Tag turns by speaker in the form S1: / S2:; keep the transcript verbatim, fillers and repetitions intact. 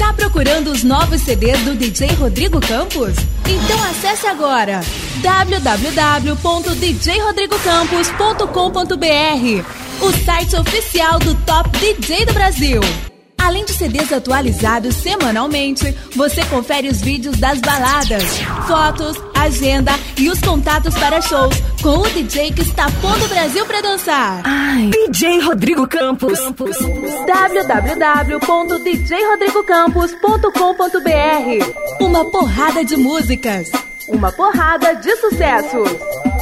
S1: Tá procurando os novos C Ds do D J Rodrigo Campos? Então acesse agora w w w ponto d j rodrigo campos ponto com ponto b r, o site oficial do Top D J do Brasil. Além de C Ds atualizados semanalmente, você confere os vídeos das baladas, fotos, agenda e os contatos para shows com o D J que está pondo o Brasil pra dançar.
S2: Ai, D J Rodrigo Campos.
S1: w w w ponto d j rodrigo campos ponto com ponto b r. Uma porrada de músicas, uma porrada de sucessos.